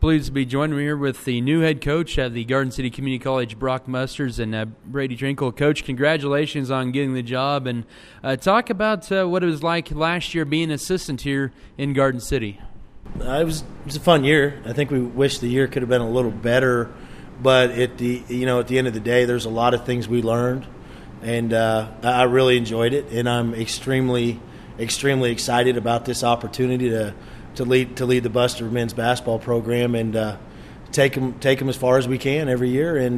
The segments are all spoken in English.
pleased to be joining me here with the new head coach at the Garden City Community College, Brock Musters, and Brady Trinkle. Coach, congratulations on getting the job, and talk about what it was like last year being assistant here in Garden City. It was a fun year. I think we wish the year could have been a little better, but at the end of the day, there's a lot of things we learned, and I really enjoyed it, and I'm extremely excited about this opportunity to lead the Buster men's basketball program and take them as far as we can every year, and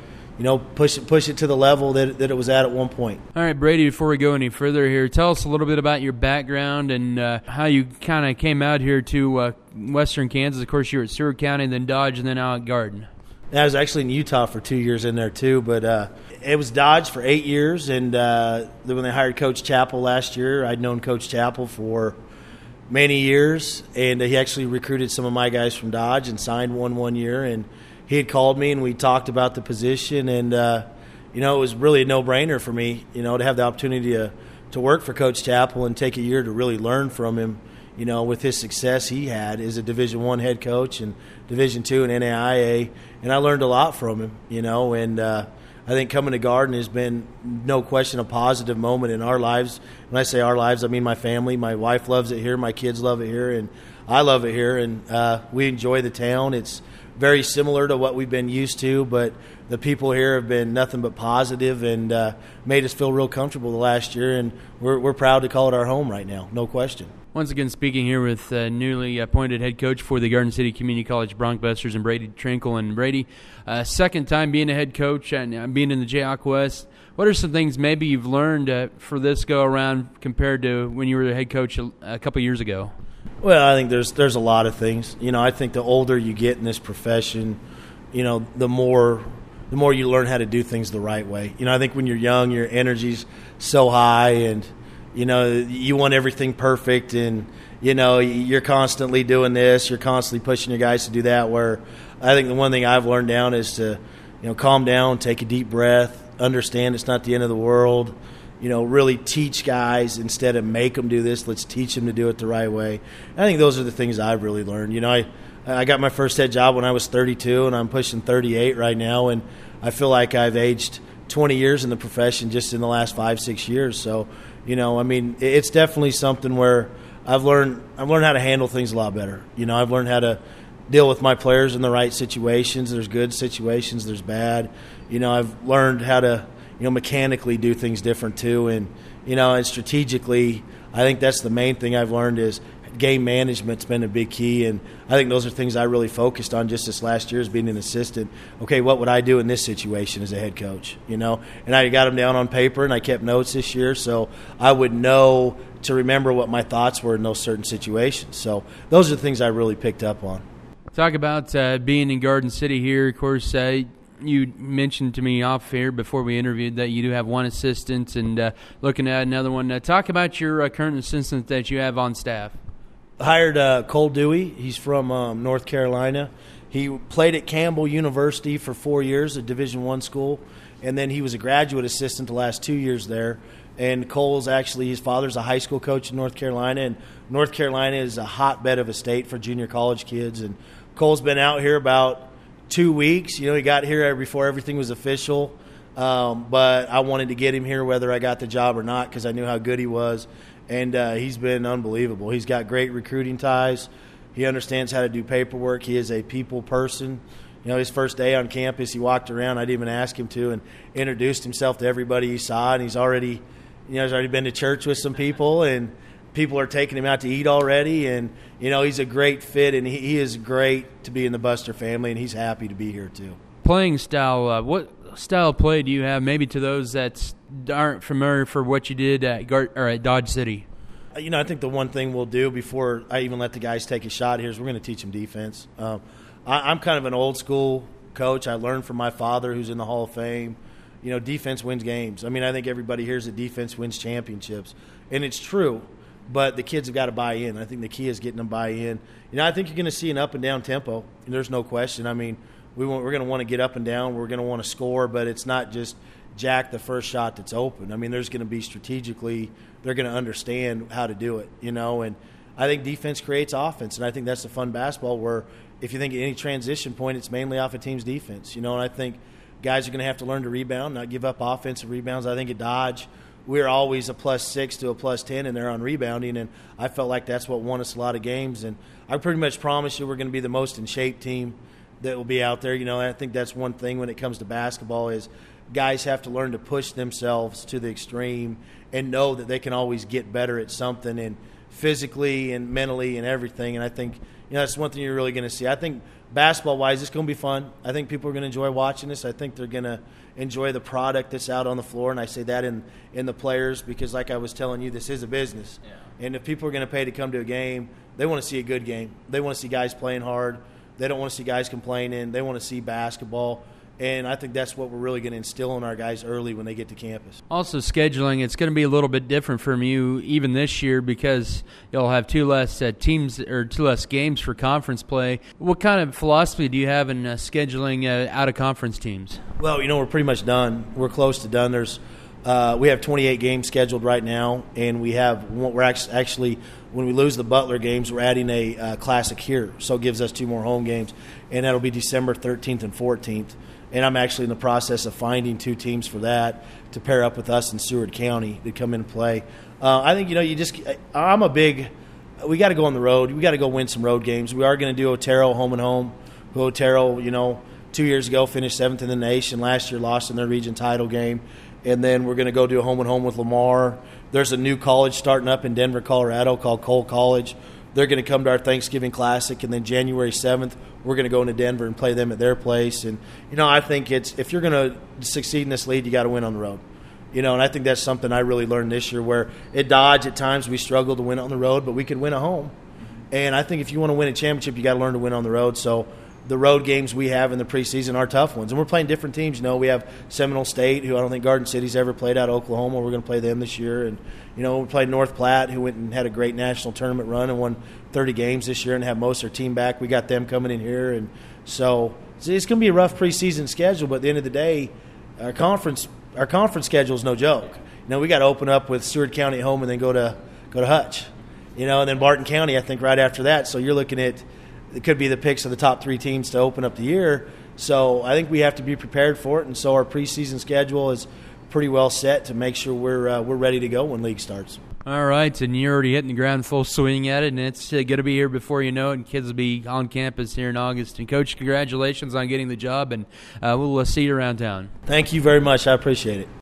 push it to the level that it was at one point. All right, Brady, before we go any further here, tell us a little bit about your background and how you kind of came out here to Western Kansas. Of course, you were at Stewart County, then Dodge, and then out at Garden. I was actually in Utah for 2 years in there too, but it was Dodge for 8 years, and when they hired Coach Chappell last year, I'd known Coach Chappell for many years, and he actually recruited some of my guys from Dodge and signed one year, and he had called me and we talked about the position, and it was really a no-brainer for me, to have the opportunity to work for Coach Chappell and take a year to really learn from him, with his success he had as a Division I head coach and Division II and NAIA, and I learned a lot from him, and I think coming to Garden has been, no question, a positive moment in our lives. When I say our lives, I mean my family. My wife loves it here. My kids love it here. And I love it here. And we enjoy the town. It's very similar to what we've been used to, but the people here have been nothing but positive and made us feel real comfortable the last year. And we're proud to call it our home right now, no question. Once again, speaking here with newly appointed head coach for the Garden City Community College Busters and Brady Trinkle. And Brady, second time being a head coach and being in the Jayhawk West, what are some things maybe you've learned for this go-around compared to when you were the head coach a couple years ago? Well, I think there's a lot of things. I think the older you get in this profession, the more you learn how to do things the right way. I think when you're young, your energy's so high and you want everything perfect, and you're constantly doing this, you're constantly pushing your guys to do that, where I think the one thing I've learned down is to calm down, take a deep breath, understand it's not the end of the world, really teach guys instead of make them do this. Let's teach them to do it the right way. I think those are the things I've really learned. I got my first head job when I was 32, and I'm pushing 38 right now, and I feel like I've aged 20 years in the profession just in the last 5-6 years. So, it's definitely something where I've learned how to handle things a lot better. I've learned how to deal with my players in the right situations. There's good situations, there's bad. I've learned how to mechanically do things different too, and strategically, I think that's the main thing I've learned is game management's been a big key, and I think those are things I really focused on just this last year as being an assistant. Okay, what would I do in this situation as a head coach? And I got them down on paper, and I kept notes this year, so I would know to remember what my thoughts were in those certain situations. So those are the things I really picked up on. Talk about being in Garden City here. Of course, you mentioned to me off here before we interviewed that you do have one assistant and looking at another one. Talk about your current assistant that you have on staff. Hired Cole Dewey. He's from North Carolina. He played at Campbell University for 4 years, a Division I school, and then he was a graduate assistant the last 2 years there. And Cole's actually, his father's a high school coach in North Carolina, and North Carolina is a hotbed of a state for junior college kids. And Cole's been out here about 2 weeks. He got here before everything was official, but I wanted to get him here whether I got the job or not because I knew how good he was. And he's been unbelievable. He's got great recruiting ties. He understands how to do paperwork. He is a people person. His first day on campus, he walked around. I didn't even ask him to, and introduced himself to everybody he saw. And he's already been to church with some people, and people are taking him out to eat already. And he's a great fit, and he is great to be in the Buster family, and he's happy to be here too. Playing style, what style of play do you have, maybe to those that aren't familiar for what you did at Dodge City? I think the one thing we'll do before I even let the guys take a shot here is we're going to teach them defense. I'm kind of an old school coach. I learned from my father, who's in the Hall of Fame. Defense wins games. I think everybody hears that defense wins championships, and it's true. But the kids have got to buy in. I think the key is getting them buy in. I think you're going to see an up and down tempo. There's no question. We're going to want to get up and down. We're going to want to score, but it's not just jack the first shot that's open. There's going to be strategically, they're going to understand how to do it, and I think defense creates offense, and I think that's the fun basketball where if you think at any transition point, it's mainly off a team's defense. And I think guys are going to have to learn to rebound, not give up offensive rebounds. I think at Dodge, we're always a +6 to a +10 in there on rebounding, and I felt like that's what won us a lot of games. And I pretty much promise you we're going to be the most in shape team that will be out there. I think that's one thing when it comes to basketball is guys have to learn to push themselves to the extreme and know that they can always get better at something, and physically and mentally and everything. And I think that's one thing you're really going to see. I think basketball-wise, it's going to be fun. I think people are going to enjoy watching this. I think they're going to enjoy the product that's out on the floor, and I say that in the players because, like I was telling you, this is a business. Yeah. And if people are going to pay to come to a game, they want to see a good game. They want to see guys playing hard. They don't want to see guys complaining. They want to see basketball. And I think that's what we're really going to instill in our guys early when they get to campus. Also, scheduling, it's going to be a little bit different from you even this year because you'll have two less teams or two less games for conference play. What kind of philosophy do you have in scheduling out-of-conference teams? Well, we're pretty much done. We're close to done. We have 28 games scheduled right now, and we're actually when we lose the Butler games, we're adding a Classic here, so it gives us 2 more home games, and that'll be December 13th and 14th. And I'm actually in the process of finding 2 teams for that to pair up with us in Seward County to come in and play. I think, we got to go on the road. We got to go win some road games. We are going to do Otero home and home. Otero, 2 years ago finished 7th in the nation. Last year lost in their region title game. And then we're going to go do a home and home with Lamar. There's a new college starting up in Denver, Colorado called Cole College. They're going to come to our Thanksgiving Classic, and then January 7th, we're going to go into Denver and play them at their place. And, I think if you're going to succeed in this league, you got to win on the road. And I think that's something I really learned this year where at Dodge at times we struggle to win on the road, but we can win at home. And I think if you want to win a championship, you got to learn to win on the road. So the road games we have in the preseason are tough ones. And we're playing different teams. We have Seminole State, who I don't think Garden City's ever played out of Oklahoma. We're going to play them this year. And, we played North Platte, who went and had a great national tournament run and won 30 games this year and have most of their team back. We got them coming in here. And so it's going to be a rough preseason schedule, but at the end of the day, our conference schedule is no joke. We got to open up with Seward County at home and then go to Hutch. And then Barton County, I think, right after that. So you're looking at it could be the picks of the top 3 teams to open up the year. So I think we have to be prepared for it, and so our preseason schedule is pretty well set to make sure we're ready to go when league starts. All right, and you're already hitting the ground full swing at it, and it's going to be here before you know it, and kids will be on campus here in August. And, Coach, congratulations on getting the job, and we'll see you around town. Thank you very much. I appreciate it.